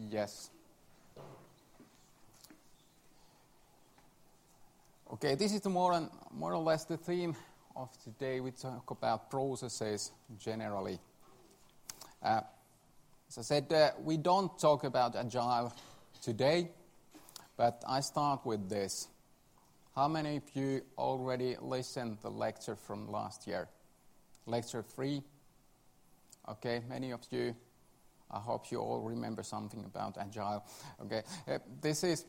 Yes. Okay, this is more or less the theme of today. We talk about processes generally. As I said, we don't talk about Agile today, but I start with this. How many of you already listened to the lecture from last year? Lecture 3. Okay, many of you. I hope you all remember something about Agile. Okay, this is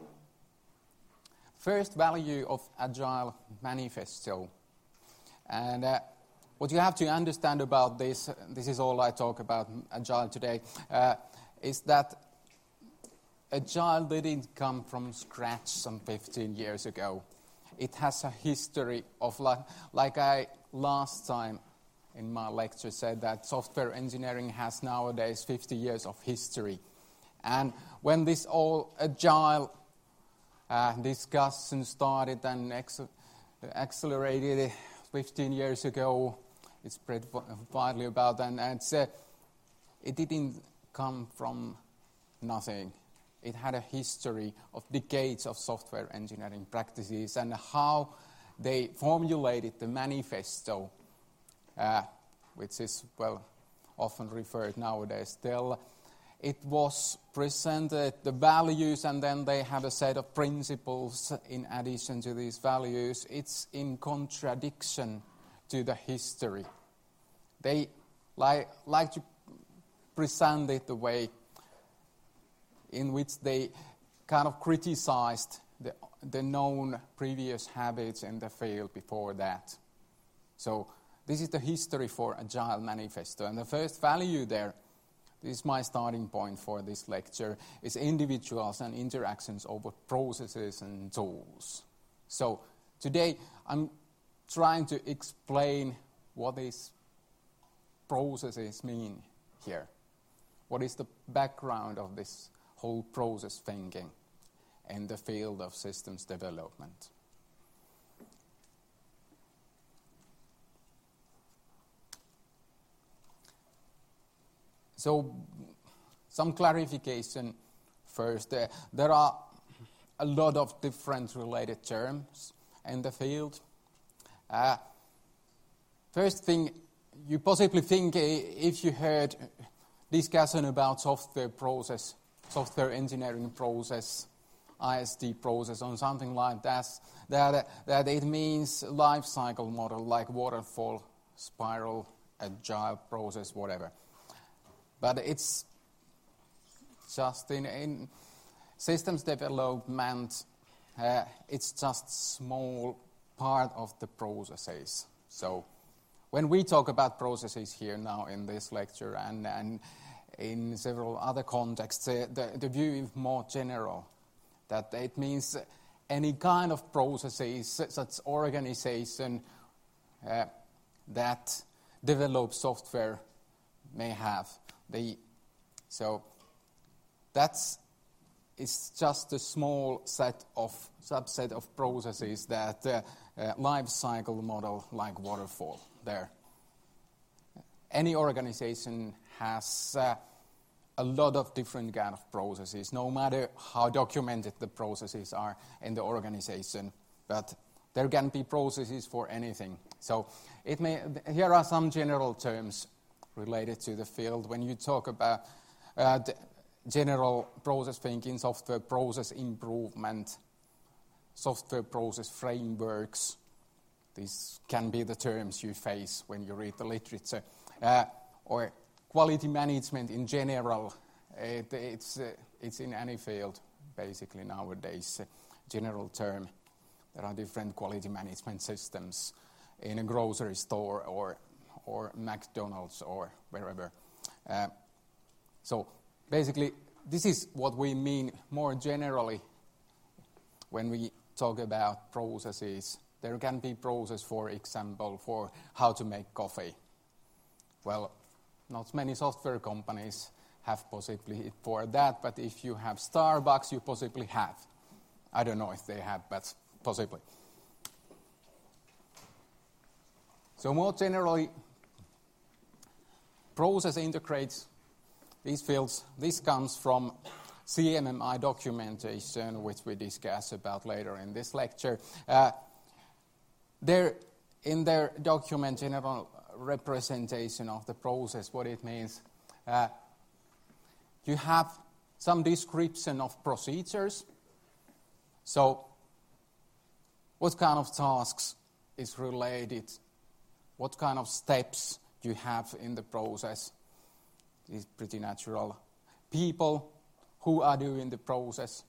first value of Agile Manifesto. And what you have to understand about this is all I talk about Agile today, is that Agile didn't come from scratch some 15 years ago. It has a history of, like I last time in my lecture said, that software engineering has nowadays 50 years of history. And when this all Agile discussion started and accelerated 15 years ago, it's spread widely about, and it didn't come from nothing. It had a history of decades of software engineering practices and how they formulated the manifesto, which is, often referred nowadays still. It was presented, the values, and then they have a set of principles in addition to these values. It's in contradiction to the history. They like to present it the way in which they kind of criticized the known previous habits in the field before that. So this is the history for Agile Manifesto. And the first value there, this is my starting point for this lecture, is individuals and interactions over processes and tools. So today I'm trying to explain what these processes mean here. What is the background of this whole process thinking in the field of systems development? So, some clarification first. There are a lot of different related terms in the field. First thing, you possibly think if you heard discussion about software engineering process, ISD process, or something like that it means life cycle model like waterfall, spiral, agile process, whatever. But it's just in systems development, it's just small part of the processes. So when we talk about processes here now in this lecture and in several other contexts, the view is more general, that it means any kind of processes, such organization that develops software may have. So it's just a small subset of processes that life cycle model like waterfall there. Any organization has a lot of different kind of processes, no matter how documented the processes are in the organization. But there can be processes for anything. So here are some general terms related to the field. When you talk about the general process thinking, software process improvement, software process frameworks, these can be the terms you face when you read the literature. Or quality management in general, it's in any field basically nowadays, general term. There are different quality management systems in a grocery store or McDonald's or wherever. So basically, this is what we mean more generally when we talk about processes. There can be process, for example, for how to make coffee. Well, not many software companies have possibly for that, but if you have Starbucks, you possibly have. I don't know if they have, but possibly. So more generally, process integrates these fields, this comes from CMMI documentation, which we discuss about later in this lecture. In their document, general representation of the process, what it means, you have some description of procedures. So, what kind of tasks is related, what kind of steps you have in the process is pretty natural. People who are doing the process,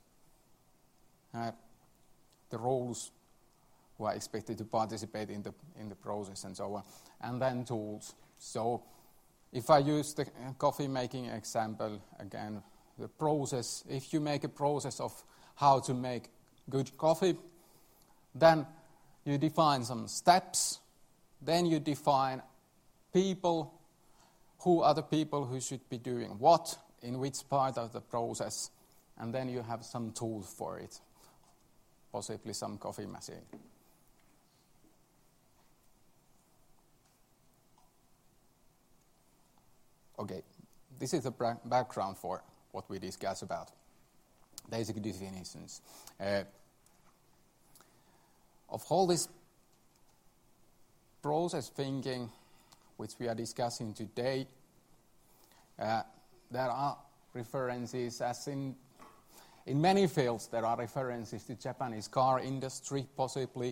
the roles who are expected to participate in the process and so on, and then tools. So if I use the coffee making example again, the process, if you make a process of how to make good coffee, then you define some steps, then you define people, who are the people who should be doing what, in which part of the process, and then you have some tools for it, possibly some coffee machine. Okay, this is the background for what we discuss about basic definitions. Of all this process thinking, which we are discussing today, there are references, as in many fields, there are references to Japanese car industry, possibly.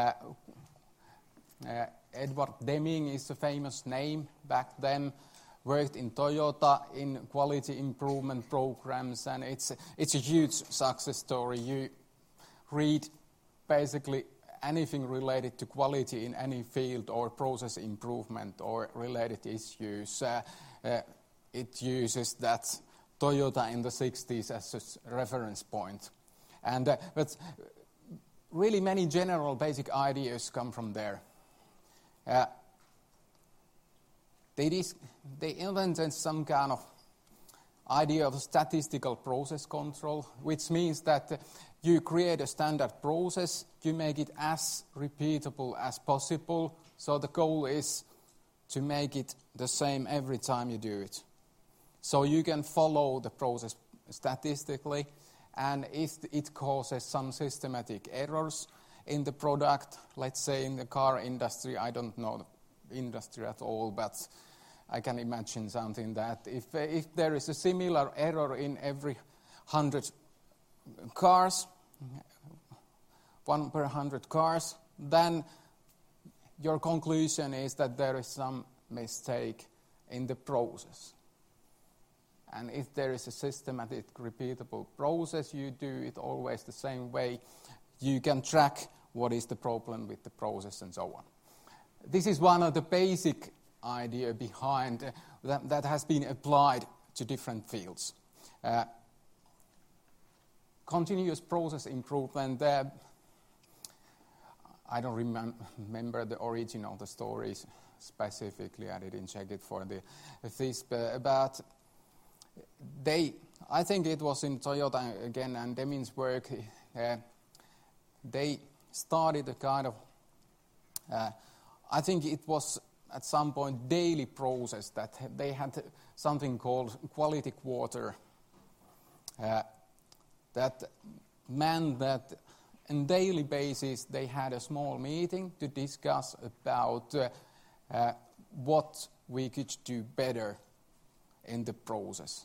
Edward Deming is a famous name back then, worked in Toyota in quality improvement programs, and it's a huge success story. You read basically anything related to quality in any field or process improvement or related issues. It uses that Toyota in the 60s as a reference point. But really many general basic ideas come from there. They invented some kind of idea of statistical process control, which means that you create a standard process, you make it as repeatable as possible, so the goal is to make it the same every time you do it. So you can follow the process statistically, and if it causes some systematic errors in the product, let's say in the car industry, I don't know the industry at all, but I can imagine something that if there is a similar error in every 100 cars, 1 per 100 cars, then your conclusion is that there is some mistake in the process. And if there is a systematic, repeatable process, you do it always the same way, you can track what is the problem with the process and so on. This is one of the basic idea behind that has been applied to different fields. Continuous process improvement, I don't remember the origin of the stories specifically, I didn't check it for this, but I think it was in Toyota again and Deming's work, they started a kind of, I think it was at some point daily process that they had something called quality quarter. That meant that on daily basis they had a small meeting to discuss about what we could do better in the process.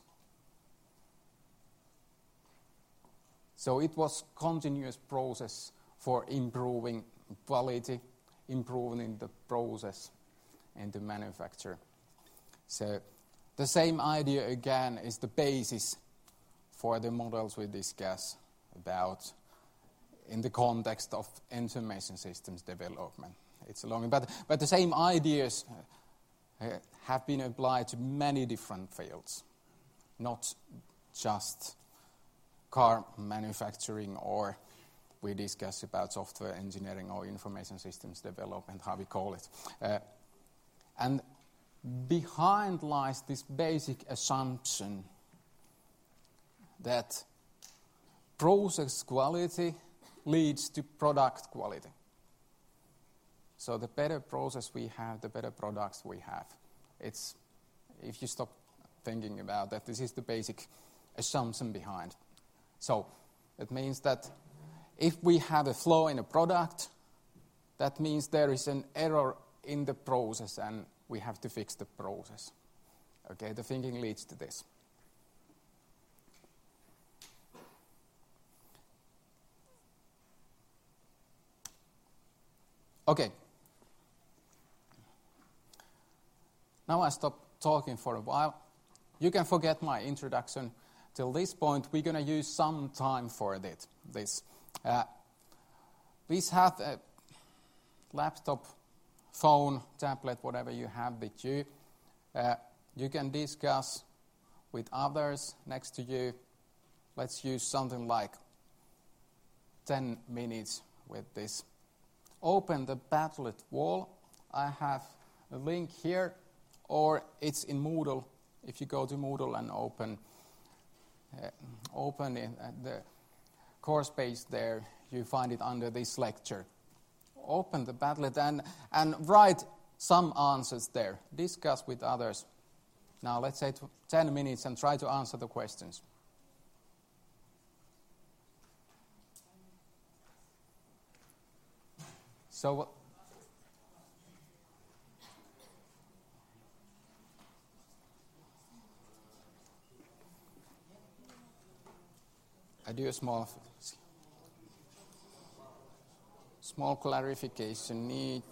So it was continuous process for improving quality, improving the process in the manufacture. So the same idea again is the basis for the models we discuss about in the context of information systems development. It's long, but the same ideas have been applied to many different fields, not just car manufacturing, or we discuss about software engineering or information systems development, how we call it. And behind lies this basic assumption that process quality leads to product quality. So the better process we have, the better products we have. If you stop thinking about that. This is the basic assumption behind. So it means that if we have a flaw in a product, that means there is an error in the process and we have to fix the process. Okay, the thinking leads to this. Okay. Now I stop talking for a while. You can forget my introduction. Till this point, we're going to use some time for this. Please have a laptop, phone, tablet, whatever you have with you. You can discuss with others next to you. Let's use something like 10 minutes with this. Open the Padlet wall. I have a link here, or it's in Moodle. If you go to Moodle and open the course page there, you find it under this lecture. Open the Padlet and write some answers there. Discuss with others. Now let's say 10 minutes and try to answer the questions. So I do a small clarification need.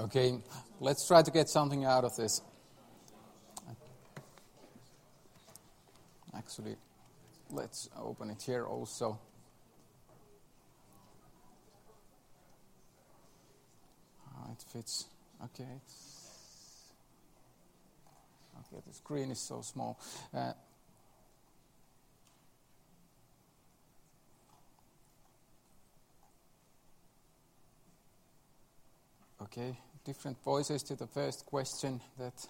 Okay, let's try to get something out of this. Actually, let's open it here also. It fits. Okay. Okay, the screen is so small. Okay, different voices to the first question that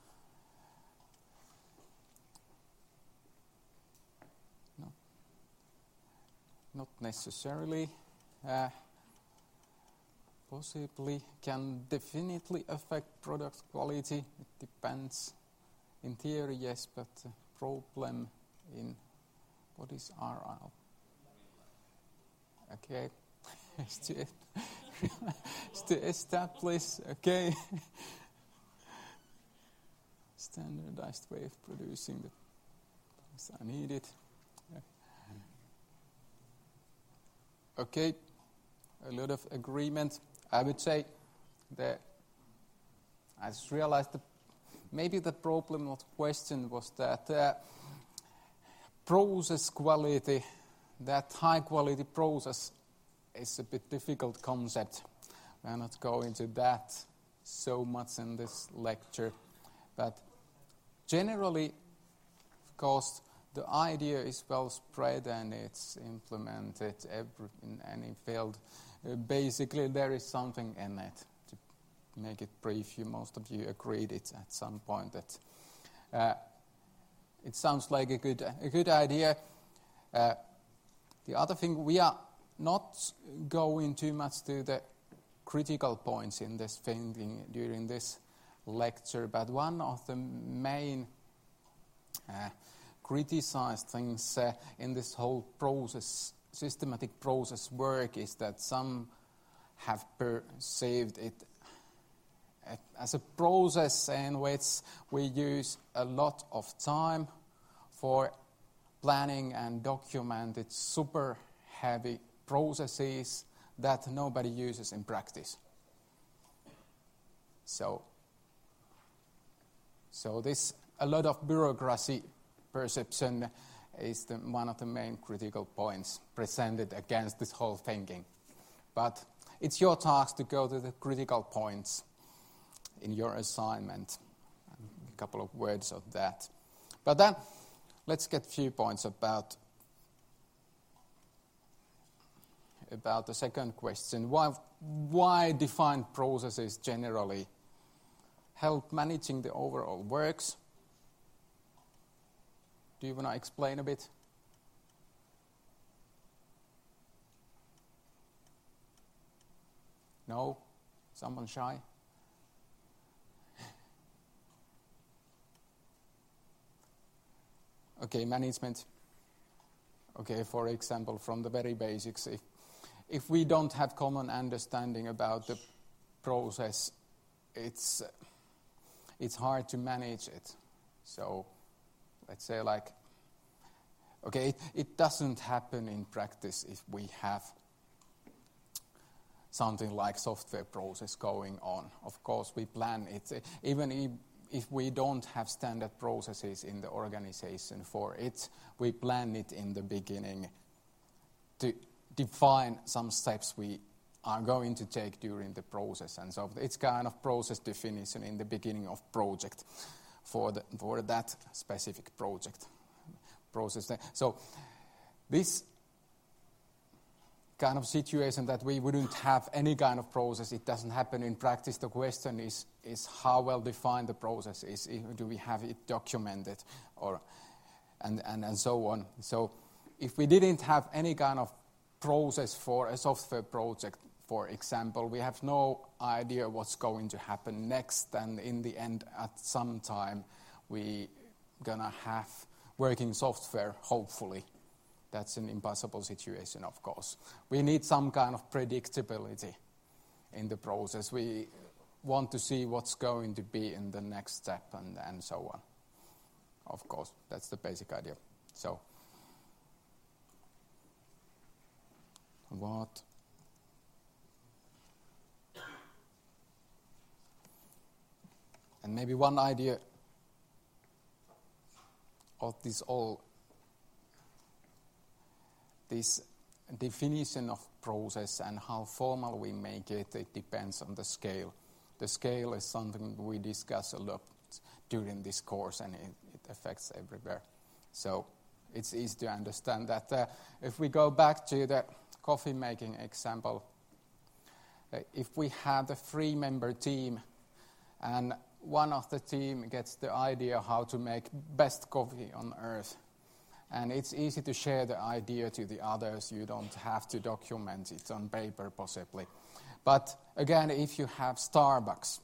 no, not necessarily. Possibly can definitely affect product quality. It depends. In theory, yes, but the problem in what is RL? Okay, to establish, okay, standardized way of producing the things I needed. Okay, a lot of agreement. I would say that I just realized that maybe the problem of the question was that process quality, that high quality process is a bit difficult concept. We're not going to that so much in this lecture. But generally, of course, the idea is well spread and it's implemented in any field. Basically, there is something in it. To make it brief, most of you agreed it at some point that it sounds like a good idea. The other thing, we are not going too much to the critical points in this thinking during this lecture, but one of the main criticized things in this whole process, systematic process work, is that some have perceived it as a process in which we use a lot of time for planning and documented super heavy processes that nobody uses in practice. So this a lot of bureaucracy perception is one of the main critical points presented against this whole thinking. But it's your task to go to the critical points in your assignment. A couple of words of that. But then let's get a few points about the second question. Why defined processes generally help managing the overall works? Do you want to explain a bit? No? Someone shy? Okay, management. Okay, for example, from the very basics, if we don't have common understanding about the process, it's hard to manage it. So let's say it doesn't happen in practice if we have something like software process going on. Of course, we plan it. Even if we don't have standard processes in the organization for it, we plan it in the beginning to define some steps we are going to take during the process. And so it's kind of process definition in the beginning of project for that specific project process. So this kind of situation that we wouldn't have any kind of process, it doesn't happen in practice. The question is how well defined the process is. Do we have it documented, and so on. So if we didn't have any kind of process for a software project, for example, we have no idea what's going to happen next, and in the end, at some time, we gonna have working software, hopefully. That's an impossible situation, of course. We need some kind of predictability in the process. We want to see what's going to be in the next step and so on. Of course, that's the basic idea. So, And maybe one idea of this definition of process and how formal we make it, it depends on the scale. The scale is something we discuss a lot during this course, and it affects everywhere. So it's easy to understand that. If we go back to the coffee making example, if we have a 3-member team and one of the team gets the idea how to make best coffee on earth, and it's easy to share the idea to the others. You don't have to document it on paper possibly. But again, if you have Starbucks,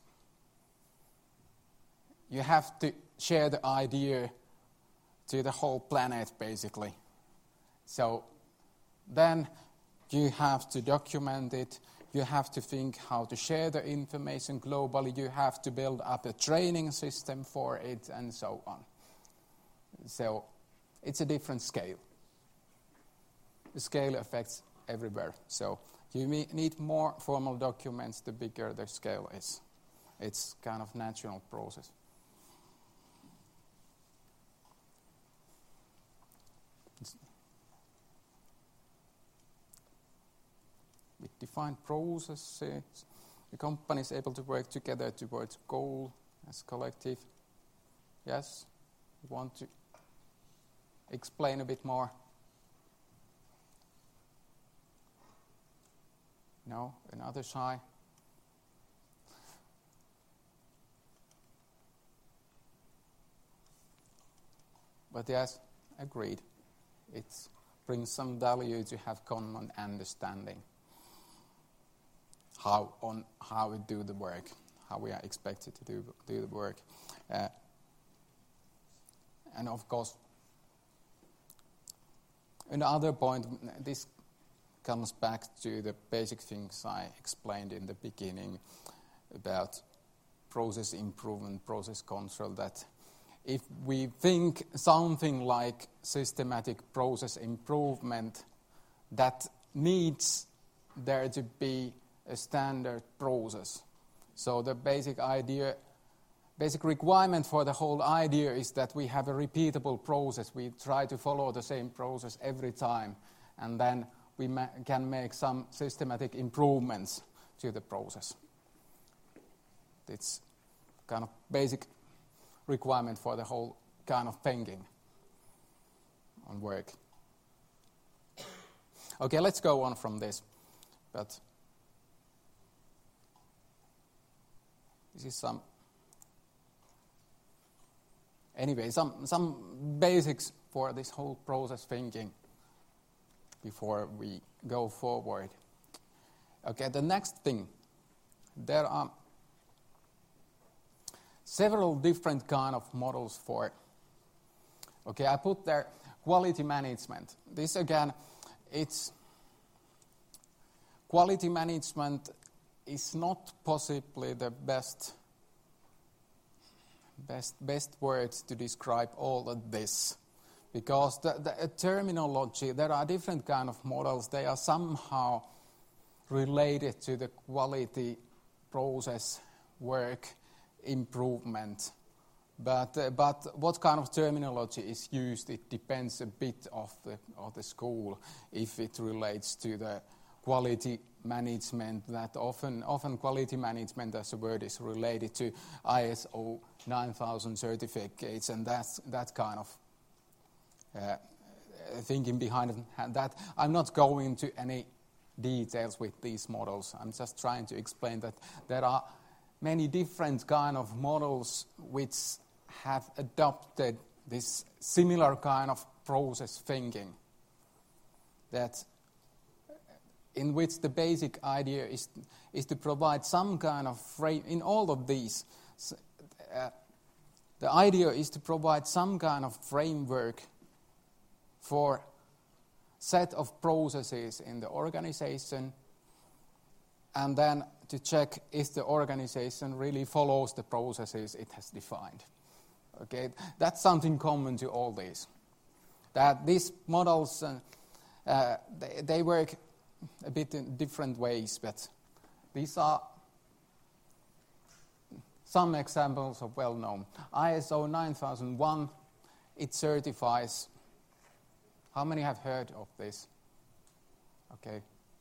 you have to share the idea to the whole planet basically. So then you have to document it. You have to think how to share the information globally. You have to build up a training system for it and so on. So it's a different scale. The scale affects everywhere. So you need more formal documents the bigger the scale is. It's kind of natural process. With defined processes, the company is able to work together towards a goal as collective. Yes? You want to explain a bit more? No? Another shy? But yes, agreed. It brings some value to have common understanding. How we do the work, how we are expected to do the work. And of course, another point, this comes back to the basic things I explained in the beginning about process improvement, process control, that if we think something like systematic process improvement, that needs there to be a standard process. So the basic requirement for the whole idea is that we have a repeatable process. We try to follow the same process every time, and then we can make some systematic improvements to the process. It's kind of basic requirement for the whole kind of thinking on work. Okay, let's go on from this. But this is some basics for this whole process thinking before we go forward. Okay, the next thing, there are several different kind of models for. Okay, I put there quality management. This again, it's quality management is not possibly the best words to describe all of this, because the terminology, there are different kind of models. They are somehow related to the quality process work improvement, but what kind of terminology is used, it depends a bit of the school. If it relates to the quality management, that often quality management as a word is related to ISO 9000 certificates, and that kind of thinking behind that. I'm not going into any details with these models. I'm just trying to explain that there are many different kind of models which have adopted this similar kind of process thinking, that in which the basic idea is to provide some kind of frame. In all of these, the idea is to provide some kind of framework for set of processes in the organization, and then to check if the organization really follows the processes it has defined. Okay, that's something common to all these. That these models, they work a bit in different ways, but these are some examples of well-known. ISO 9001, it certifies. How many have heard of this? Okay.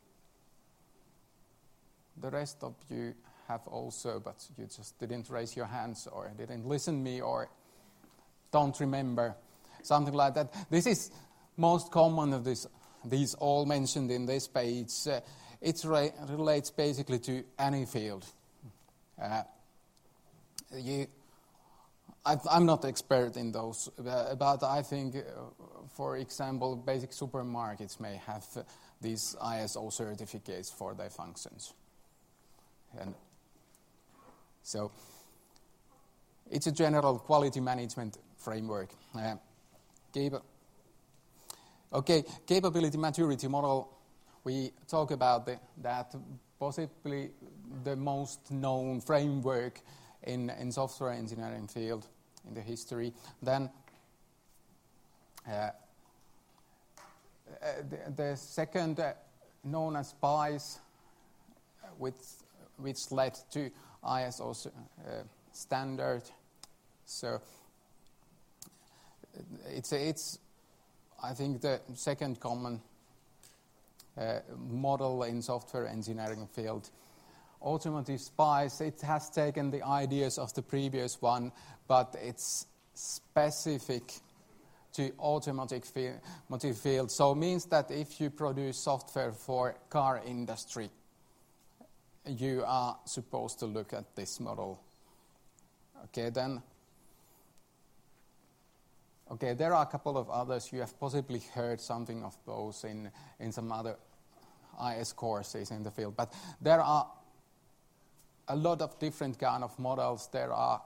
The rest of you have also, but you just didn't raise your hands or didn't listen to me or don't remember. Something like that. This is most common of these all mentioned in this page. It relates basically to any field. I'm not expert in those, but I think, for example, basic supermarkets may have these ISO certificates for their functions. And so it's a general quality management framework. Capability maturity model, we talk about that possibly the most known framework in software engineering field in the history. Then the second, known as SPICE, which led to ISO standard. So it's I think the second common model in software engineering field. Automotive SPICE, it has taken the ideas of the previous one, but it's specific to automotive field. So it means that if you produce software for car industry, you are supposed to look at this model. Okay, there are a couple of others. You have possibly heard something of those in some other IS courses in the field. But there are a lot of different kind of models. There are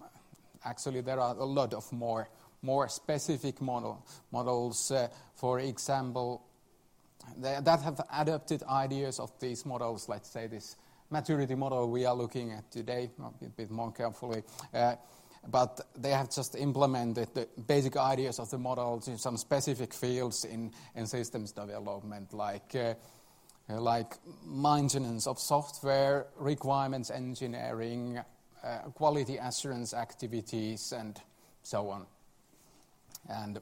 a lot of more specific models. For example, that have adapted ideas of these models. Let's say this maturity model we are looking at today, a bit more carefully. But they have just implemented the basic ideas of the models in some specific fields in systems development, like maintenance of software, requirements engineering, quality assurance activities, and so on. And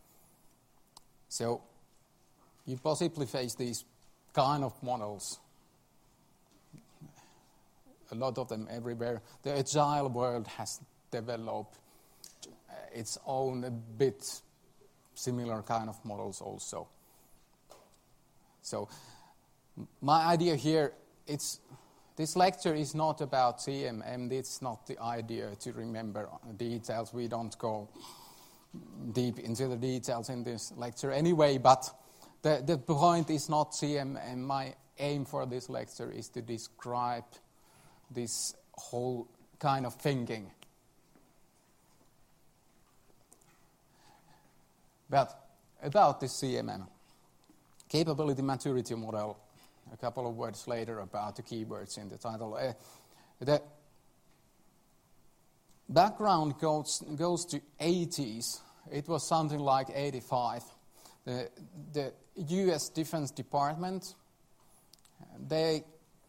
so you possibly face these kind of models, a lot of them everywhere. The agile world has developed its own a bit similar kind of models also. So my idea here, this lecture is not about CMM. It's not the idea to remember details. We don't go deep into the details in this lecture anyway, but the point is not CMM. My aim for this lecture is to describe this whole kind of thinking. But about this CMM, capability maturity model, a couple of words later about the keywords in the title. The background goes to 80s. It was something like 85. The U.S. Defense Department, they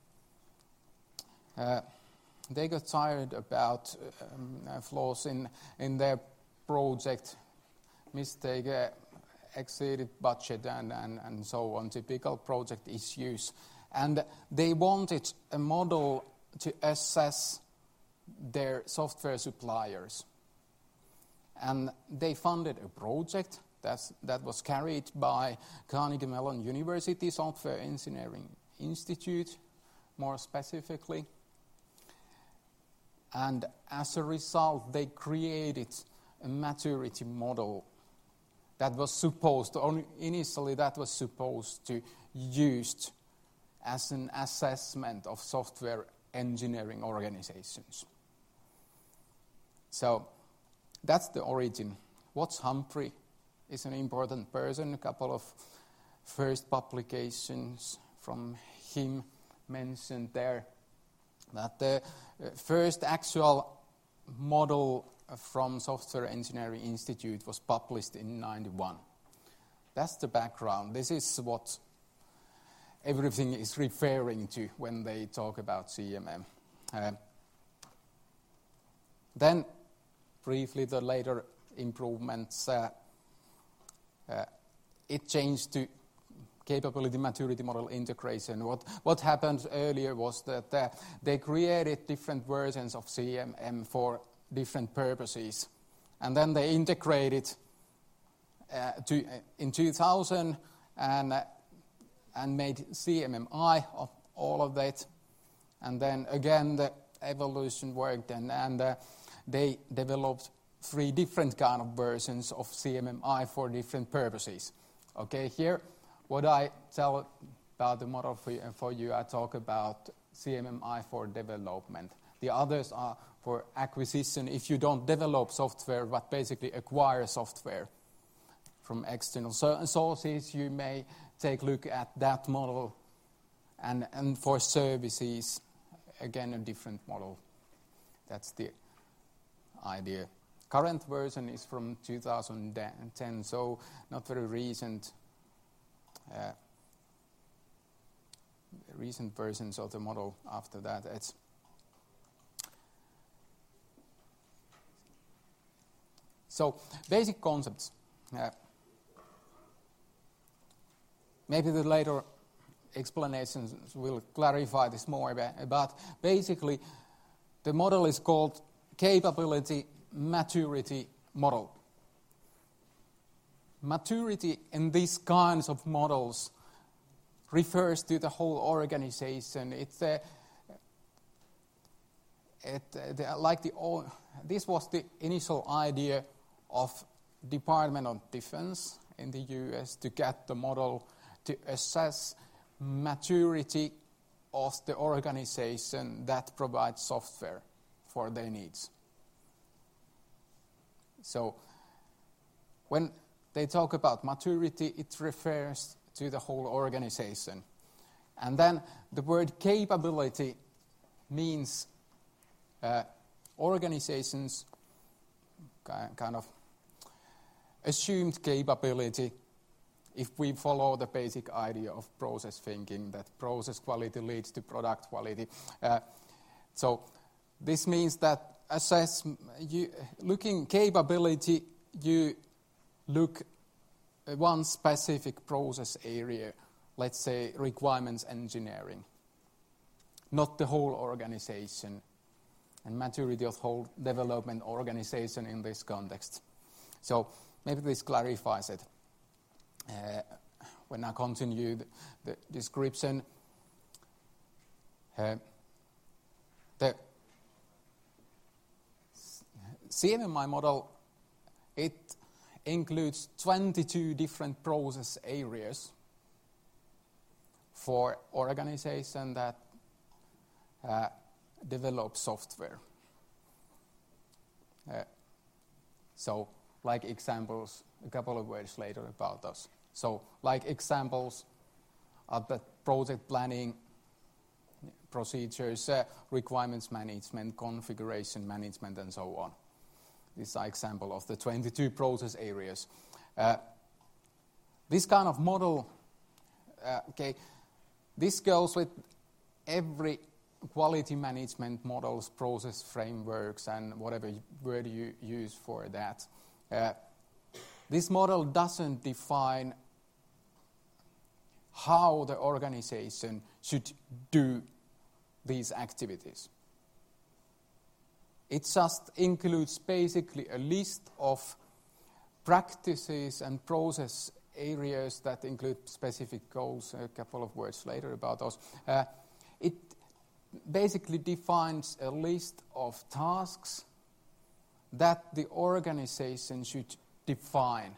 got tired about flaws in their project, mistake, exceeded budget, and so on, typical project issues. And they wanted a model to assess their software suppliers. And they funded a project that was carried by Carnegie Mellon University Software Engineering Institute, more specifically. And as a result, they created a maturity model that was supposed to, initially that was supposed to used as an assessment of software engineering organizations. So that's the origin. Watts Humphrey is an important person. A couple of first publications from him mentioned there. That the first actual model from Software Engineering Institute was published in 1991. That's the background. This is what everything is referring to when they talk about CMM. Then, briefly, the later improvements, it changed to capability maturity model integration. What happened earlier was that they created different versions of CMM for different purposes. And then they integrated in 2000 and made CMMI of all of that. And then again the evolution worked and they developed 3 different kind of versions of CMMI for different purposes. Okay, here what I tell about the model for you, I talk about CMMI for development. The others are for acquisition if you don't develop software but basically acquire software from external sources. You may take a look at that model, and for services, again, a different model. That's the idea. Current version is from 2010, so not very recent versions of the model after that. So, basic concepts. Maybe the later explanations will clarify this more, but basically the model is called capability maturity model. Maturity in these kinds of models refers to the whole organization. This was the initial idea of Department of Defense in the US to get the model to assess maturity of the organization that provides software for their needs. So when they talk about maturity, it refers to the whole organization. And then the word capability means organizations kind of assumed capability if we follow the basic idea of process thinking, that process quality leads to product quality. So this means that looking capability, you look at one specific process area, let's say requirements engineering, not the whole organization, and maturity of whole development organization in this context. So maybe this clarifies it. When I continue the description, the CMMI model, it includes 22 different process areas for organization that develop software. So, like examples, a couple of words later about those. So, like examples are the project planning, procedures, requirements management, configuration management, and so on. These are examples of the 22 process areas. This kind of model, this goes with every quality management models, process frameworks, and whatever word you use for that. This model doesn't define how the organization should do these activities. It just includes basically a list of practices and process areas that include specific goals. A couple of words later about those. It basically defines a list of tasks that the organization should define.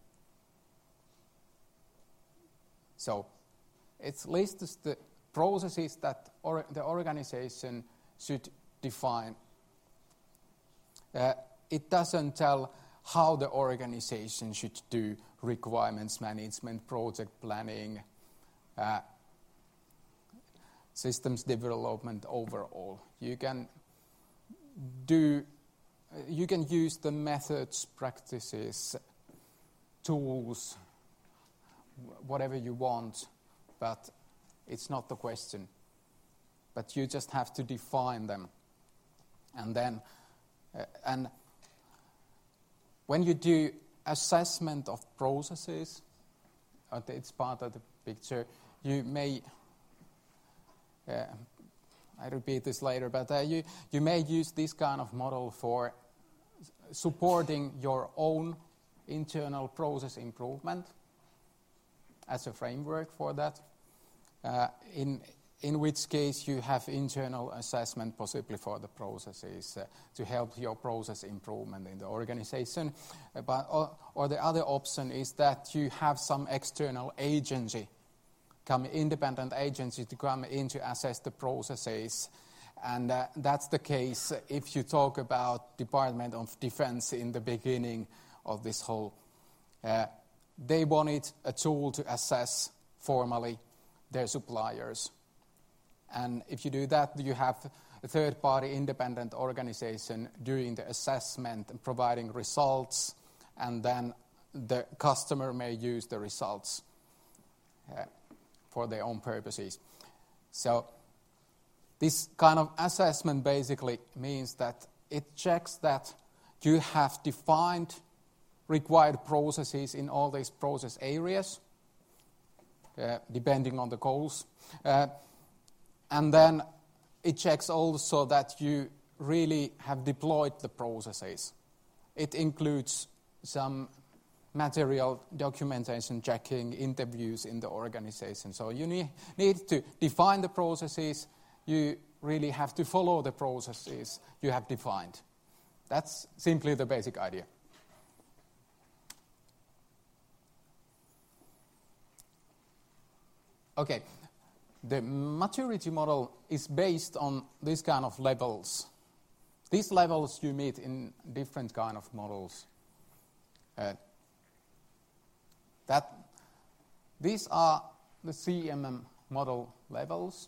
So it lists the processes that the organization should define. It doesn't tell how the organization should do requirements management, project planning, systems development overall. You can use the methods, practices, tools, whatever you want, but it's not the question. But you just have to define them. And then And when you do assessment of processes, it's part of the picture, you may, I repeat this later, but you may use this kind of model for supporting your own internal process improvement as a framework for that, in which case you have internal assessment possibly for the processes to help your process improvement in the organization. Or the other option is that you have some external agency, independent agency to come in to assess the processes. And that's the case if you talk about Department of Defense in the beginning of this whole. They wanted a tool to assess formally their suppliers. And if you do that, you have a third-party independent organization doing the assessment and providing results, and then the customer may use the results for their own purposes. So this kind of assessment basically means that it checks that you have defined required processes in all these process areas, depending on the goals. And then it checks also that you really have deployed the processes. It includes some material documentation checking, interviews in the organization. So you need to define the processes. You really have to follow the processes you have defined. That's simply the basic idea. Okay, the maturity model is based on this kind of levels. These levels you meet in different kind of models. These are the CMM model levels.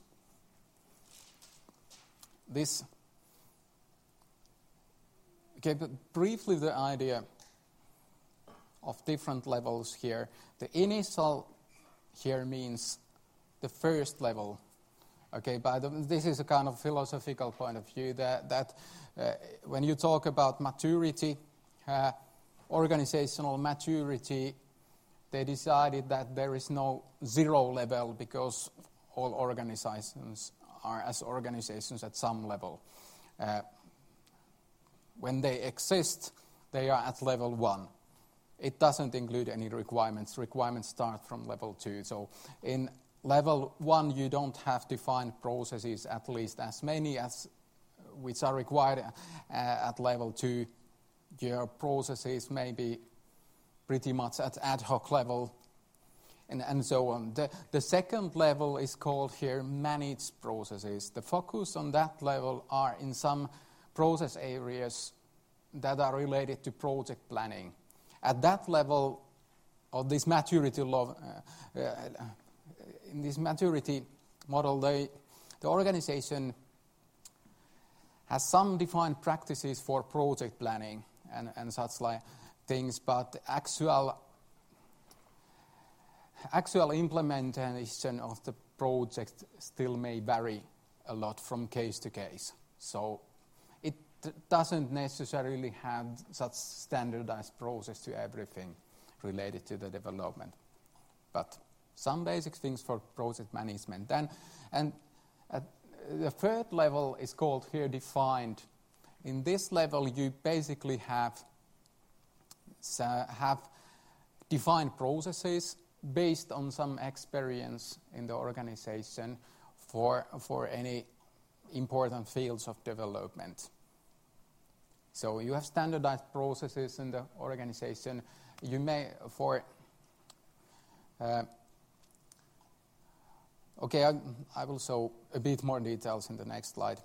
But briefly the idea of different levels here. The initial here means the first level. Okay, but this is a kind of philosophical point of view that when you talk about maturity, organizational maturity, they decided that there is no zero level because all organizations are as organizations at some level. When they exist, they are at level 1. It doesn't include any requirements. Requirements start from level 2. So in level 1, you don't have defined processes, at least as many as which are required at level 2. Your processes may be pretty much at ad hoc level, and so on. The second level is called here managed processes. The focus on that level are in some process areas that are related to project planning. At that level of this maturity in this maturity model, the organization has some defined practices for project planning and such like things, but actual implementation of the project still may vary a lot from case to case. So it doesn't necessarily have such standardized process to everything related to the development, but some basic things for project management. And the third level is called here defined. In this level, you basically have defined processes based on some experience in the organization for any important fields of development. So you have standardized processes in the organization. You may I will show a bit more details in the next slide.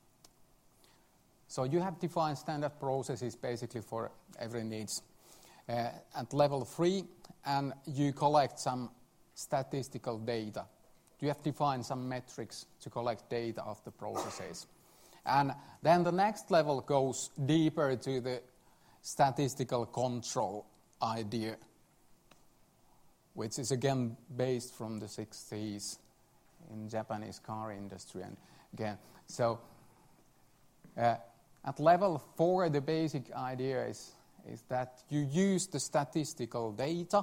So you have defined standard processes basically for every needs. At level 3, and you collect some statistical data. You have defined some metrics to collect data of the processes. And then the next level goes deeper to the statistical control idea, which is again based from the 60s in Japanese car industry. And again, so At level 4, the basic idea is that you use the statistical data.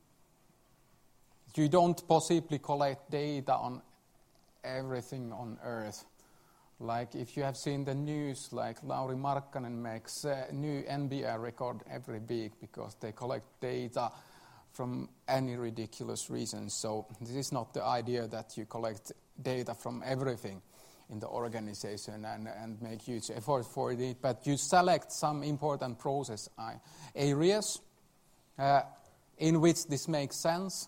You don't possibly collect data on everything on Earth. Like if you have seen the news, like Lauri Markkanen makes a new NBA record every week because they collect data from any ridiculous reason. So this is not the idea that you collect data from everything in the organization and make huge effort for it, but you select some important process areas in which this makes sense.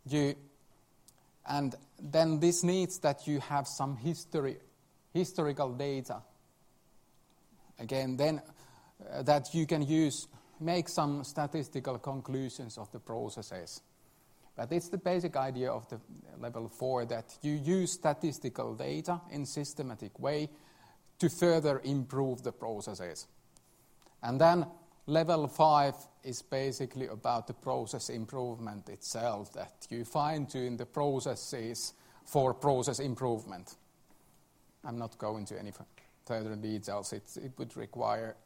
And then this needs that you have some historical data. Again, then that you can make some statistical conclusions of the processes. But it's the basic idea of the level 4 that you use statistical data in systematic way to further improve the processes. And then level 5 is basically about the process improvement itself, that you fine-tune the processes for process improvement. I'm not going to any further details. It would require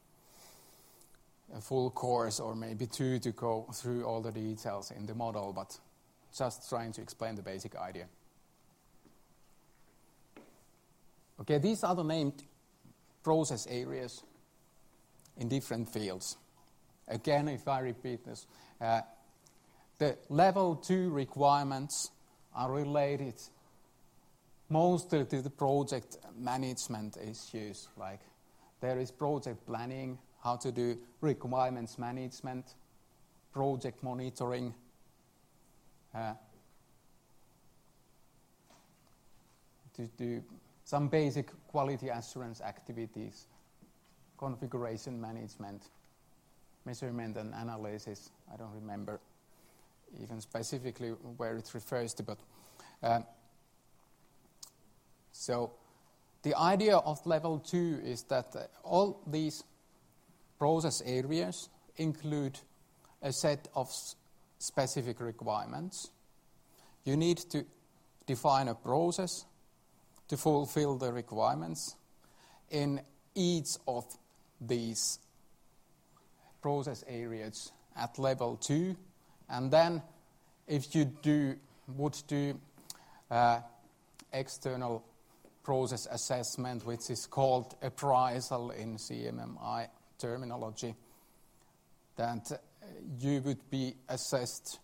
a full course or maybe 2 to go through all the details in the model, but just trying to explain the basic idea. Okay, these are the named process areas in different fields. Again, if I repeat this, the level 2 requirements are related mostly to the project management issues, like there is project planning, how to do requirements management, project monitoring, to do some basic quality assurance activities, configuration management, measurement and analysis. I don't remember even specifically where it refers to, but so the idea of level 2 is that all these process areas include a set of specific requirements. You need to define a process to fulfill the requirements in each of these process areas at level 2. And then if you would do external process assessment, which is called appraisal in CMMI terminology, that you would be assessed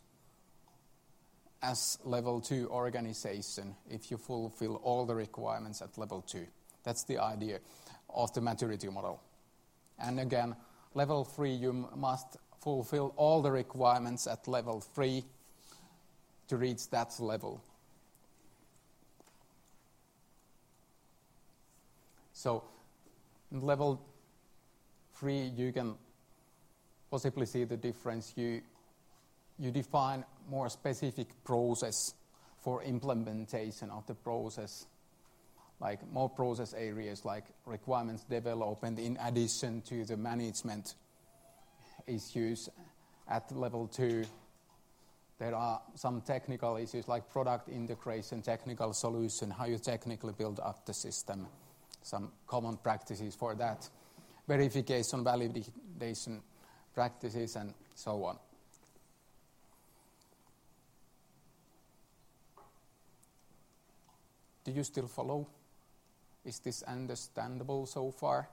as level 2 organization if you fulfill all the requirements at level 2. That's the idea of the maturity model. And again, level 3, you must fulfill all the requirements at level 3 to reach that level. So in level 3, you can possibly see the difference. You define more specific process for implementation of the process, like more process areas like requirements development in addition to the management issues at level 2. There are some technical issues like product integration, technical solution, how you technically build up the system, some common practices for that, verification, validation practices, and so on. Do you still follow? Is this understandable so far?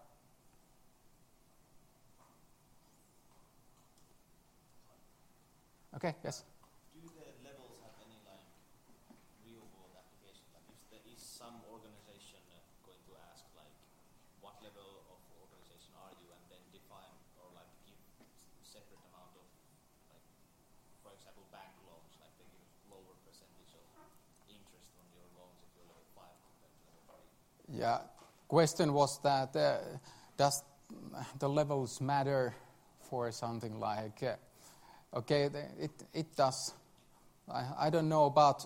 Okay, yes. Do the levels have any real world application? Like if there is some organization going to ask what level of organization are you, and then define or give separate amount of for example bank loans, they give lower percentage of interest on your loans if you're level 5 compared to level 3. Yeah, question was that does the levels matter for something like okay, it does. I don't know about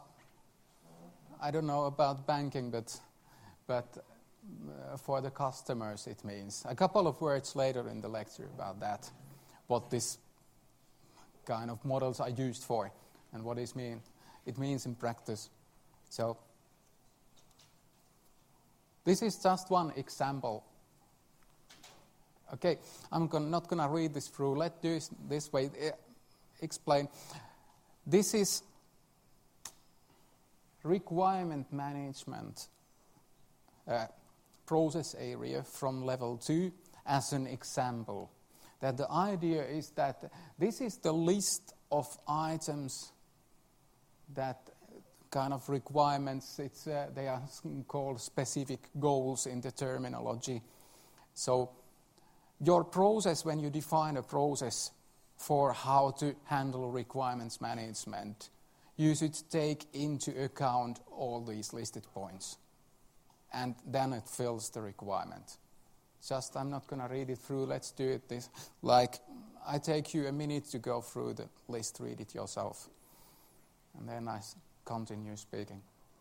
banking, but for the customers it means. A couple of words later in the lecture about that, what this kind of models are used for and what it means in practice. So this is just one example Okay, not going to read this through. Let's do it this way. Explain. This is requirement management process area from level 2 as an example. That the idea is that this is the list of items that kind of requirements, they are called specific goals in the terminology. So your process, when you define a process for how to handle requirements management, you should take into account all these listed points. And then it fills the requirement. Just, I'm not going to read it through. Let's do it this. Like, I take you a minute to go through the list, read it yourself. And then I continue speaking.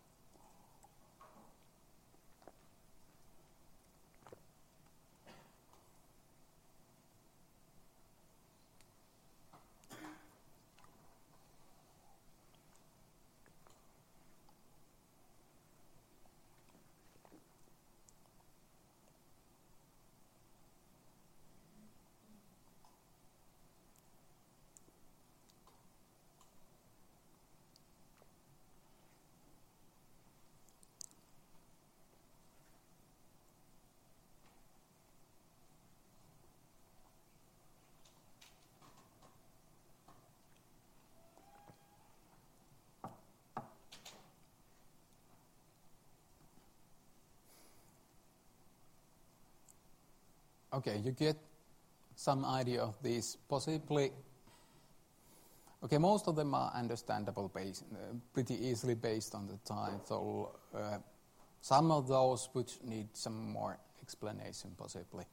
Okay, you get some idea of these, possibly. Okay, most of them are understandable, pretty easily based on the title. Some of those which need some more explanation, possibly.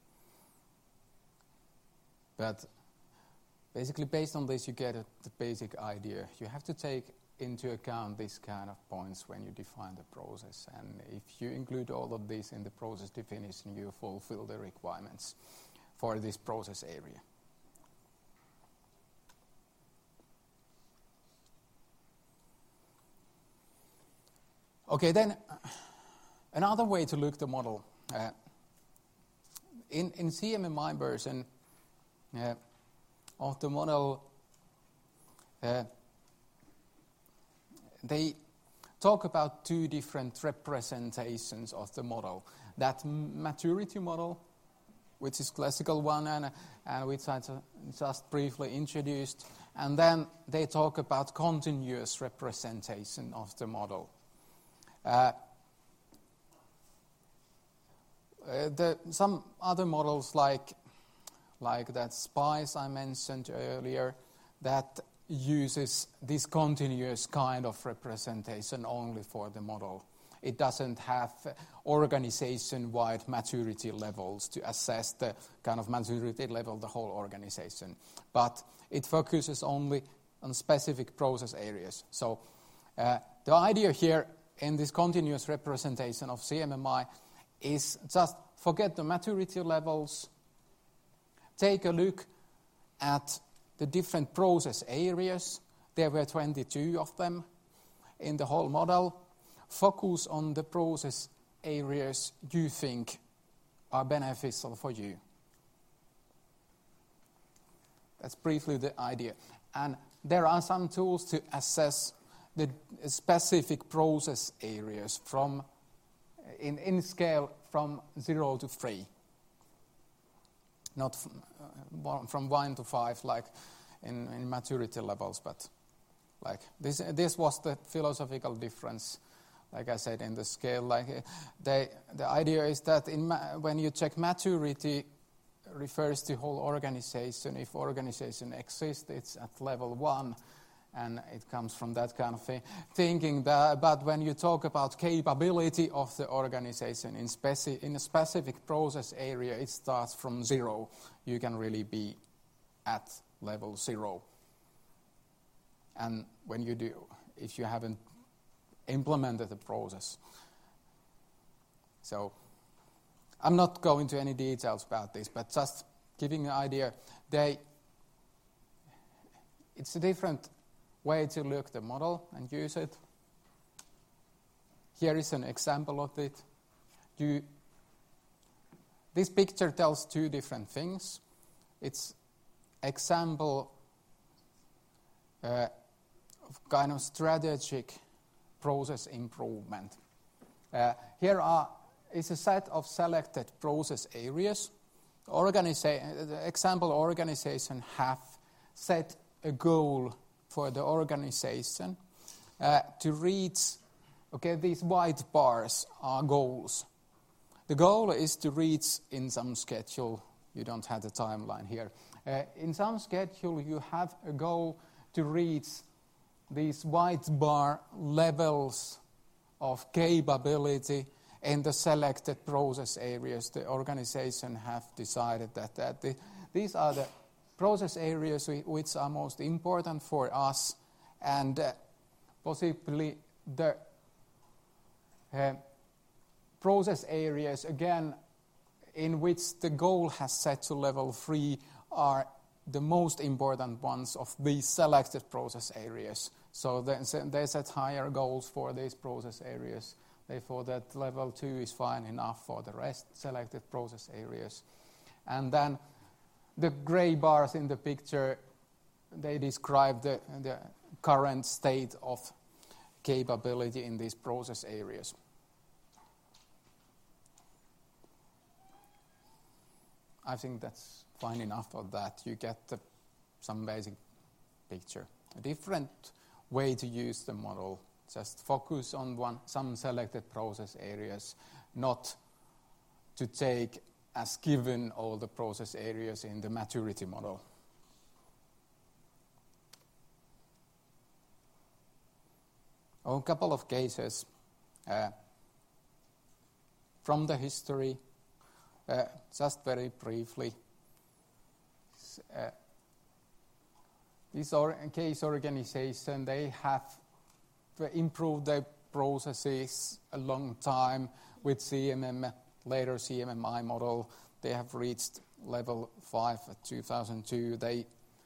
But basically, based on this, you get the basic idea. You have to take into account these kind of points when you define the process. And if you include all of these in the process definition, you fulfill the requirements for this process area. Okay, then another way to look the model. In CMMI version of the model, they talk about two different representations of the model. That maturity model, which is classical one and which I just briefly introduced, and then they talk about continuous representation of the model. Some other models like that SPICE I mentioned earlier, that uses this continuous kind of representation only for the model. It doesn't have organization-wide maturity levels to assess the kind of maturity level of the whole organization. But it focuses only on specific process areas. So the idea here in this continuous representation of CMMI is just forget the maturity levels, take a look at the different process areas. There were 22 of them in the whole model. Focus on the process areas you think are beneficial for you. That's briefly the idea. And there are some tools to assess the specific process areas from in scale from 0 to 3. Not from 1 to 5 like in maturity levels, but like this was the philosophical difference. Like I said, in the scale, like the idea is that when you check maturity, refers to whole organization. If organization exists, it's at level 1, and it comes from that kind of thinking. But when you talk about capability of the organization in a specific process area, it starts from 0. You can really be at level 0. And when you do, if you haven't implemented the process. So I'm not going to any details about this, but just giving an idea. It's a different way to look at the model and use it. Here is an example of it. This picture tells two different things. It's example of kind of strategic process improvement. Here is a set of selected process areas. The example organization have set a goal for the organization to reach. Okay, these white bars are goals. The goal is to reach in some schedule. You don't have the timeline here. In some schedule, you have a goal to reach these white bar levels of capability in the selected process areas. The organization have decided that these are the process areas which are most important for us, and possibly the process areas, again, in which the goal has set to level 3 are the most important ones of these selected process areas. So they set higher goals for these process areas. Therefore, that level 2 is fine enough for the rest selected process areas. And then the gray bars in the picture, they describe the current state of capability in these process areas. I think that's fine enough of that. You get some basic picture. A different way to use the model. Just focus on some selected process areas, not to take as given all the process areas in the maturity model. A couple of cases from the history, just very briefly. This case organization, they have improved their processes a long time with CMM, later CMMI model. They have reached level 5 at 2002. They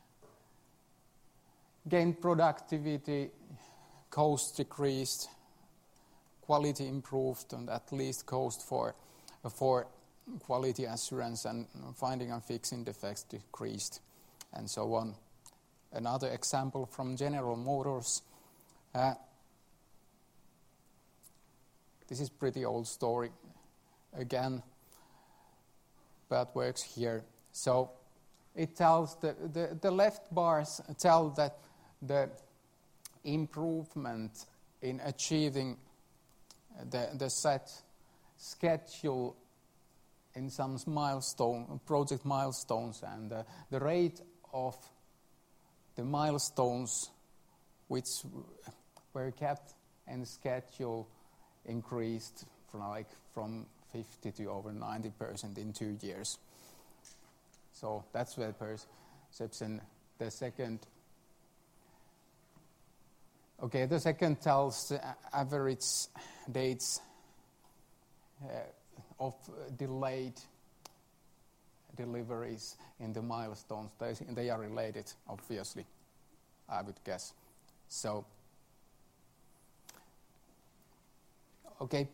gained productivity, cost decreased, quality improved, and at least cost for quality assurance and finding and fixing defects decreased, and so on. Another example from General Motors. This is pretty old story again, but works here. So it tells the left bars tell that the improvement in achieving the set schedule in some project milestones, and the rate of the milestones which were kept in schedule increased from 50 to over 90% in 2 years. So that's where perception. The second tells the average dates of delayed deliveries in the milestones. They are related, obviously, I would guess. So, okay,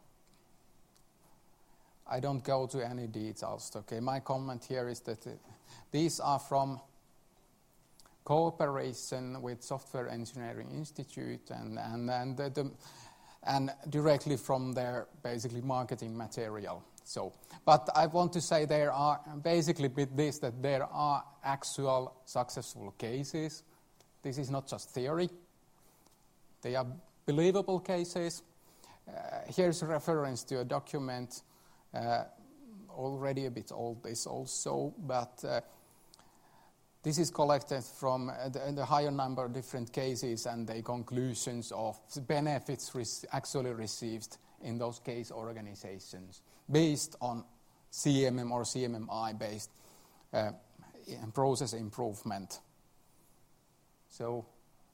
I don't go to any details. Okay, my comment here is that these are from cooperation with Software Engineering Institute and directly from their basically marketing material. So, but I want to say there are basically with this that there are actual successful cases. This is not just theory. They are believable cases. Here's a reference to a document, already a bit old this also, but this is collected from the higher number of different cases and the conclusions of benefits actually received in those case organizations based on CMM or CMMI-based process improvement. So,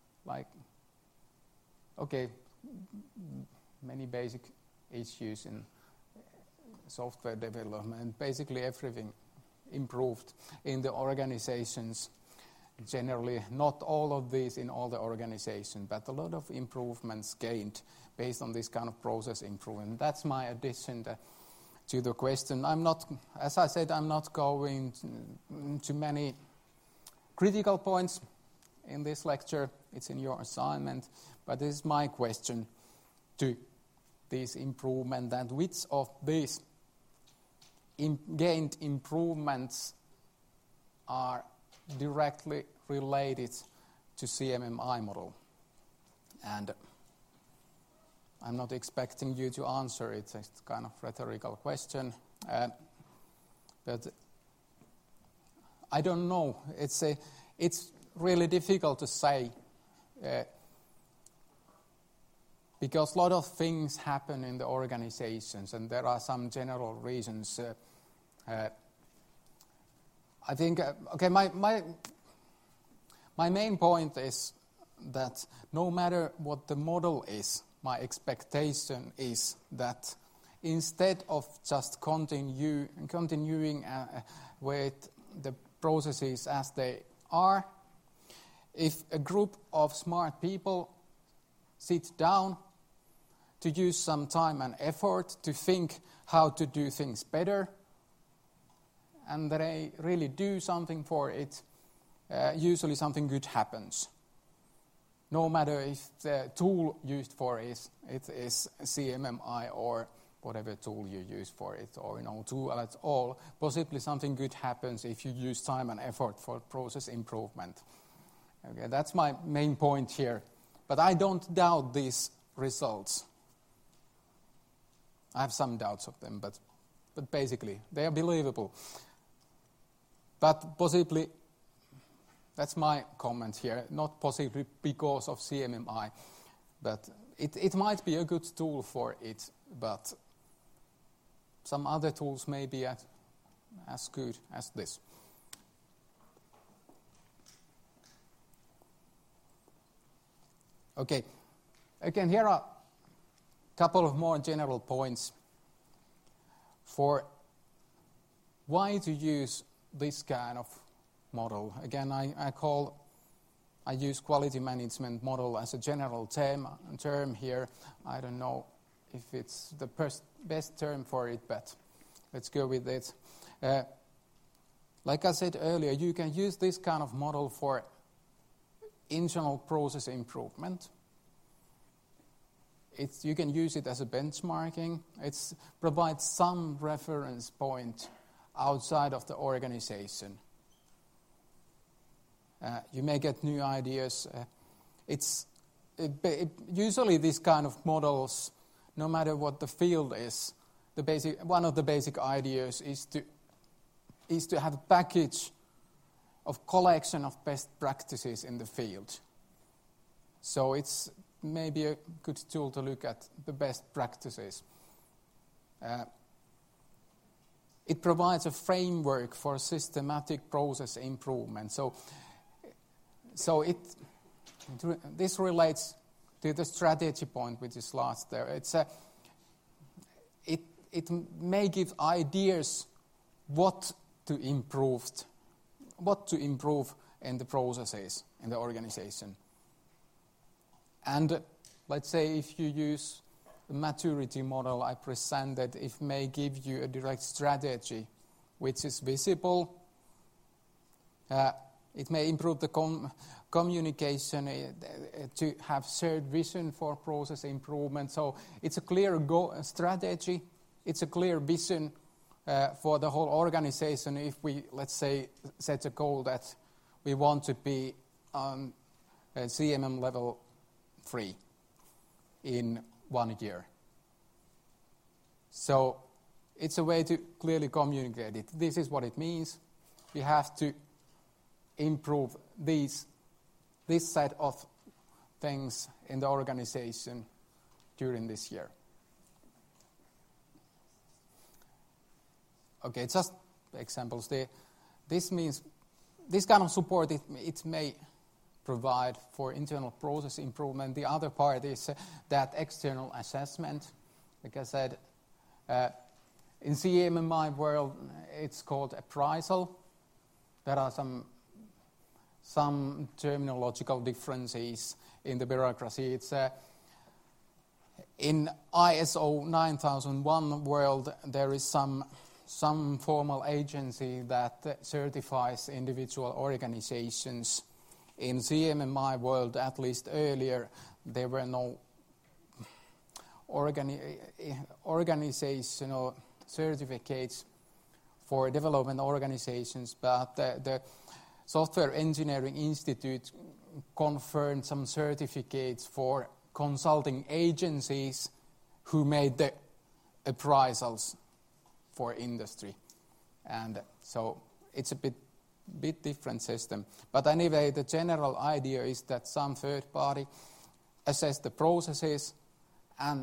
many basic issues in software development, basically everything improved in the organizations. Generally, not all of these in all the organizations, but a lot of improvements gained based on this kind of process improvement. That's my addition to the question. I'm not, as I said, I'm not going to many critical points in this lecture. It's in your assignment, but this is my question to this improvement, and which of these gained improvements are directly related to CMMI model. And I'm not expecting you to answer it. It's kind of rhetorical question. But I don't know. It's really difficult to say because a lot of things happen in the organizations, and there are some general reasons. I think, my main point is that no matter what the model is, my expectation is that instead of just continuing with the processes as they are, if a group of smart people sit down to use some time and effort to think how to do things better, and they really do something for it, usually something good happens. No matter if the tool used for it is CMMI or whatever tool you use for it, or no tool at all, possibly something good happens if you use time and effort for process improvement. Okay, that's my main point here. But I don't doubt these results. I have some doubts of them, but basically they are believable. But possibly, that's my comment here, not possibly because of CMMI, but it might be a good tool for it, but some other tools may be as good as this. Okay, again, here are a couple of more general points for why to use this kind of model. Again, I use quality management model as a general term here. I don't know if it's the best term for it, but let's go with it. Like I said earlier, you can use this kind of model for internal process improvement. You can use it as a benchmarking. It provides some reference point outside of the organization. You may get new ideas. Usually these kind of models, no matter what the field is, one of the basic ideas is to have a package of collection of best practices in the field. So it's maybe a good tool to look at the best practices. It provides a framework for systematic process improvement. So this relates to the strategy point, which is last there. It may give ideas what to improve in the processes in the organization. And let's say if you use the maturity model I presented, it may give you a direct strategy which is visible. It may improve the communication to have shared vision for process improvement. So it's a clear strategy. It's a clear vision for the whole organization if we, let's say, set a goal that we want to be on CMM level 3 in 1 year. So it's a way to clearly communicate it. This is what it means. We have to improve this set of things in the organization during this year. Okay, just examples there. This means this kind of support it may provide for internal process improvement. The other part is that external assessment. Like I said, in CMMI world, it's called appraisal. There are some terminological differences in the bureaucracy. in ISO 9001 world, there is some formal agency that certifies individual organizations. In CMMI world, at least earlier, there were no organizational certificates for development organizations, but the Software Engineering Institute confirmed some certificates for consulting agencies who made the appraisals for industry. And so it's a bit different system. But anyway, the general idea is that some third party assess the processes, and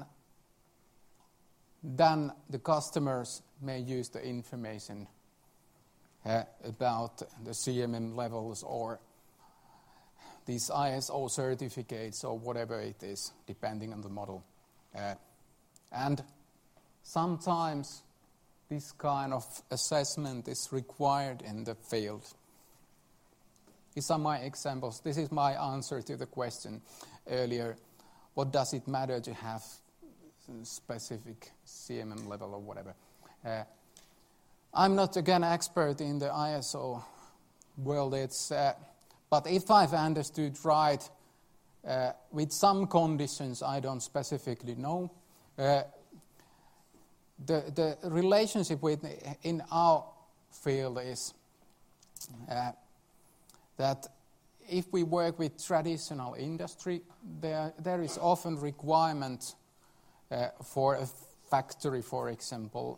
then the customers may use the information about the CMM levels or these ISO certificates or whatever it is, depending on the model. And sometimes this kind of assessment is required in the field. These are my examples. This is my answer to the question earlier. What does it matter to have specific CMM level or whatever? I'm not, again, expert in the ISO world. But if I've understood right, with some conditions I don't specifically know, the relationship in our field is that if we work with traditional industry, there is often requirement for a factory, for example,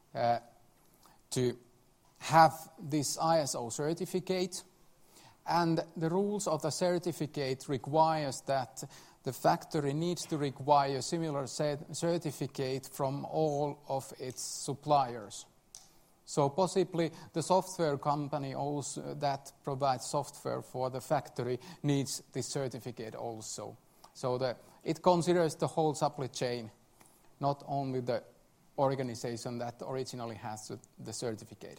to have this ISO certificate, and the rules of the certificate requires that the factory needs to require similar certificate from all of its suppliers. So possibly the software company also that provides software for the factory needs this certificate also. So that it considers the whole supply chain, not only the organization that originally has the certificate.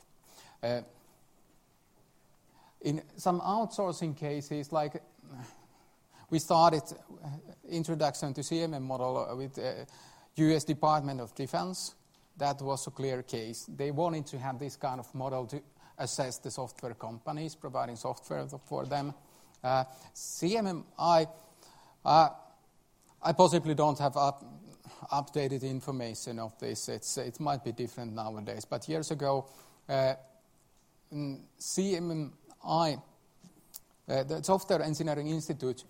In some outsourcing cases, like we started introduction to CMM model with US Department of Defense. That was a clear case. They wanted to have this kind of model to assess the software companies, providing software for them. CMMI, I possibly don't have updated information of this. It might be different nowadays. But years ago, CMMI, the Software Engineering Institute,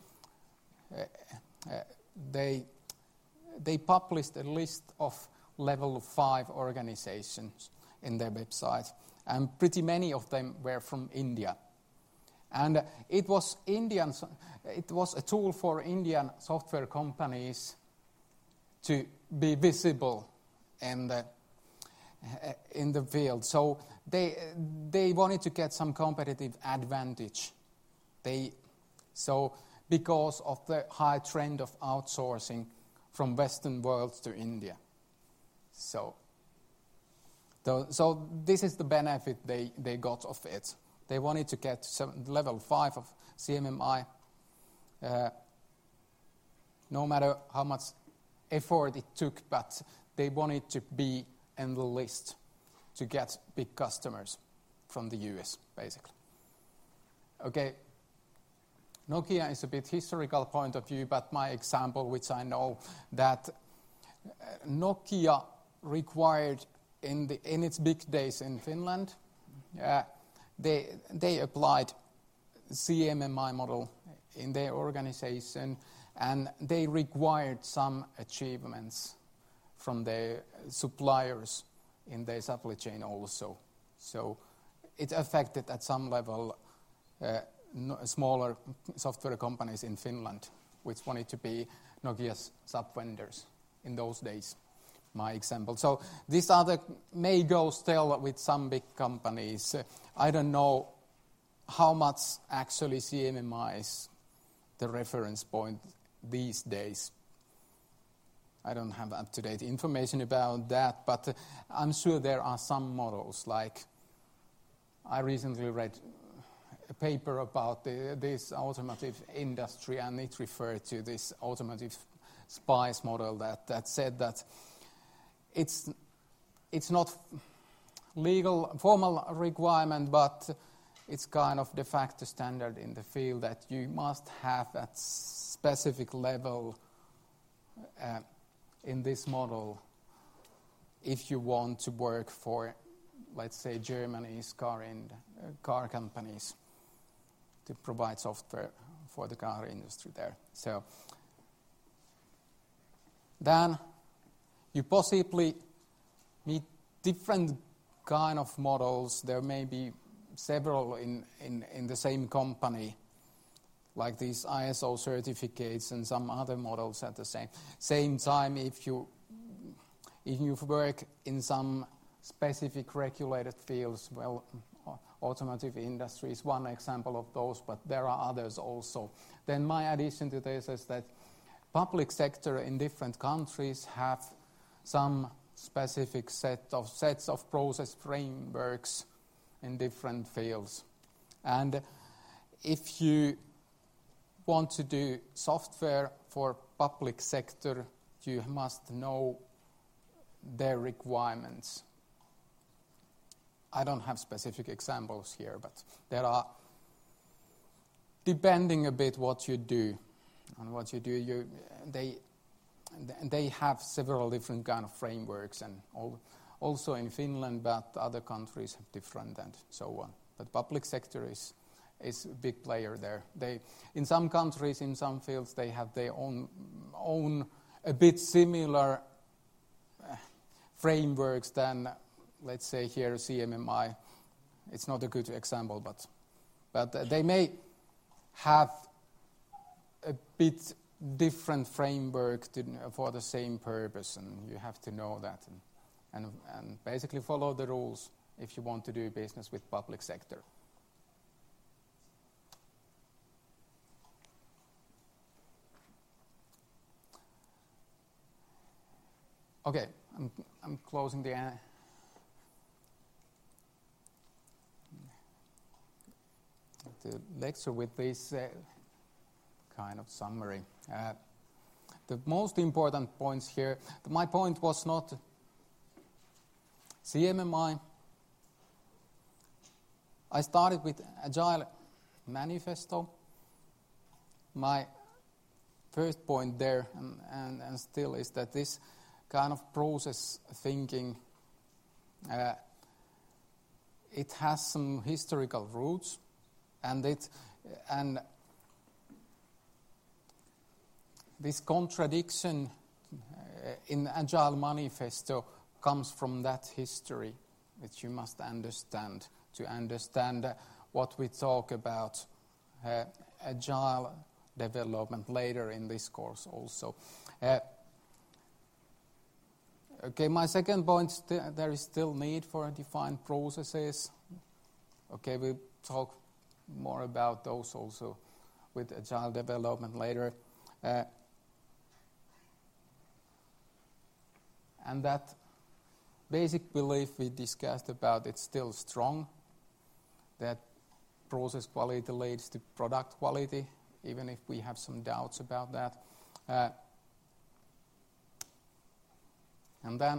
they published a list of level 5 organizations in their website, and pretty many of them were from India. And it was a tool for Indian software companies to be visible in the field. So they wanted to get some competitive advantage. Because of the high trend of outsourcing from Western world to India. So this is the benefit they got of it. They wanted to get level 5 of CMMI, no matter how much effort it took, but they wanted to be in the list to get big customers from the US, basically. Okay, Nokia is a bit historical point of view, but my example, which I know, that Nokia required in its big days in Finland, they applied CMMI model in their organization, and they required some achievements from their suppliers in their supply chain also. So it affected at some level smaller software companies in Finland, which wanted to be Nokia's sub-vendors in those days, my example. So this may go still with some big companies. I don't know how much actually CMMI is the reference point these days. I don't have up-to-date information about that, but I'm sure there are some models. Like I recently read a paper about this automotive industry, and it referred to this automotive SPICE model that said that it's not legal formal requirement, but it's kind of de facto standard in the field that you must have that specific level in this model if you want to work for, let's say, Germany's car companies to provide software for the car industry there. So then you possibly need different kind of models. There may be several in the same company, like these ISO certificates and some other models at the same time. If you work in some specific regulated fields, well, automotive industry is one example of those, but there are others also. Then my addition to this is that public sector in different countries have some specific sets of process frameworks in different fields. And if you want to do software for public sector, you must know their requirements. I don't have specific examples here, but there are, depending a bit what you do, and what you do, they have several different kind of frameworks, and also in Finland, but other countries have different and so on. But public sector is a big player there. In some countries, in some fields, they have their own a bit similar frameworks than, let's say here, CMMI. It's not a good example, but they may have a bit different framework for the same purpose, and you have to know that and basically follow the rules if you want to do business with public sector. Okay, I'm closing the lecture with this kind of summary. The most important points here, my point was not CMMI. I started with Agile Manifesto. My first point there, and still, is that this kind of process thinking, it has some historical roots, and this contradiction in Agile Manifesto comes from that history, which you must understand to understand what we talk about Agile development later in this course also. Okay, my second point, there is still need for defined processes. Okay, we'll talk more about those also with Agile development later. And that basic belief we discussed about, it's still strong, that process quality leads to product quality, even if we have some doubts about that. And then,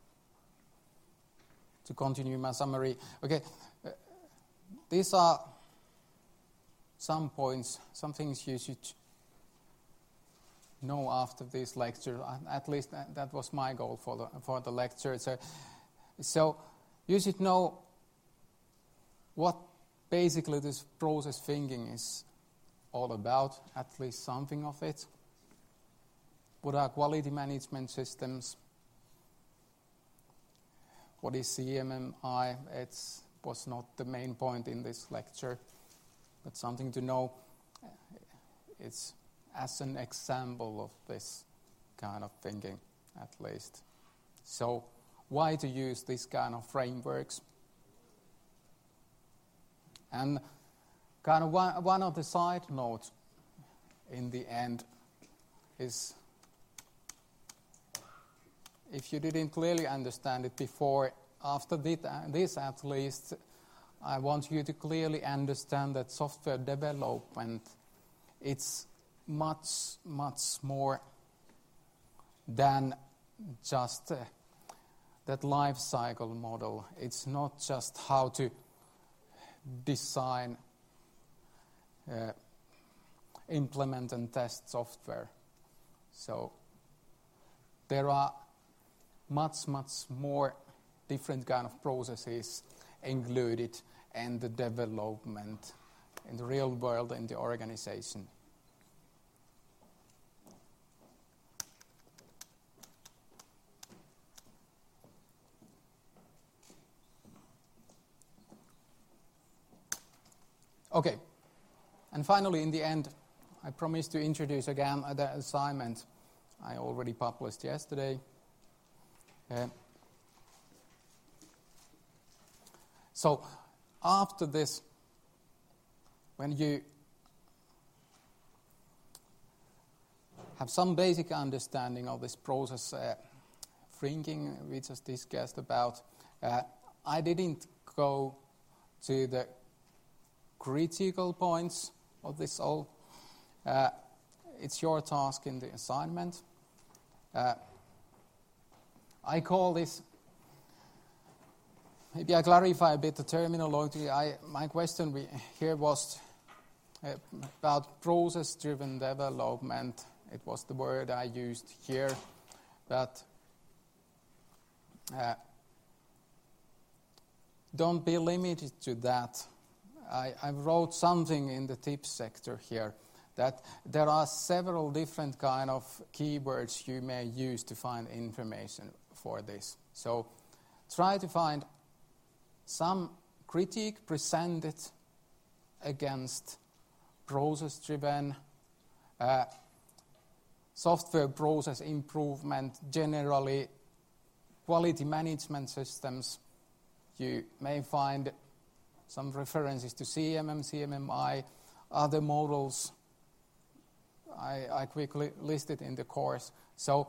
to continue my summary, okay, these are some points, some things you should know after this lecture. At least that was my goal for the lecture. So you should know what basically this process thinking is all about, at least something of it. What are quality management systems? What is CMMI? It was not the main point in this lecture, but something to know. It's as an example of this kind of thinking, at least. So why to use this kind of frameworks? And kind of one of the side notes in the end is, if you didn't clearly understand it before, after this at least, I want you to clearly understand that software development, it's much, much more than just that life cycle model. It's not just how to design, implement and test software. So there are much more different kind of processes included in the development in the real world, in the organization. Okay, and finally, in the end, I promised to introduce again the assignment I already published yesterday. So, after this, when you have some basic understanding of this process thinking we just discussed about, I didn't go to the critical points of this all. It's your task in the assignment. I call this, maybe I clarify a bit the terminology. My question here was about process-driven development. It was the word I used here. But don't be limited to that. I wrote something in the tips sector here that there are several different kind of keywords you may use to find information for this. So try to find some critique presented against process-driven software process improvement, generally quality management systems. You may find some references to CMM, CMMI, other models I quickly listed in the course. So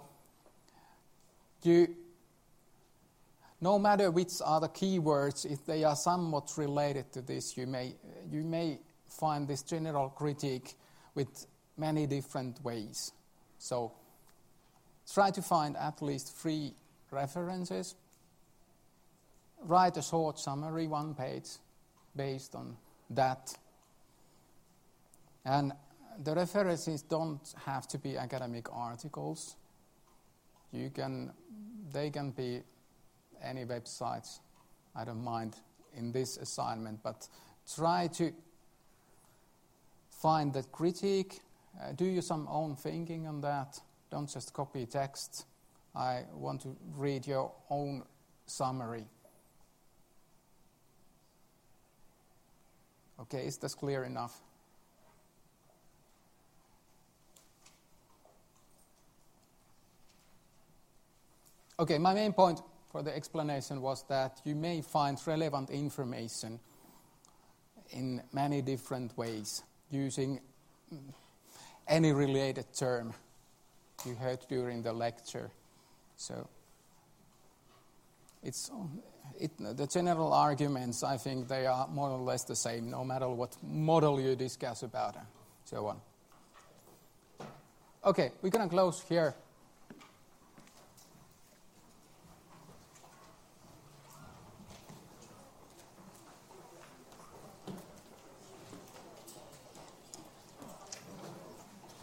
no matter which are the keywords, if they are somewhat related to this, you may find this general critique with many different ways. So try to find at least 3 references. Write a short summary, 1 page, based on that. And the references don't have to be academic articles. They can be any websites. I don't mind in this assignment, but try to find that critique. Do some own thinking on that. Don't just copy text. I want to read your own summary. Okay, is this clear enough? Okay, my main point for the explanation was that you may find relevant information in many different ways using any related term you heard during the lecture. So the general arguments, I think they are more or less the same, no matter what model you discuss about and so on. Okay, we're going to close here.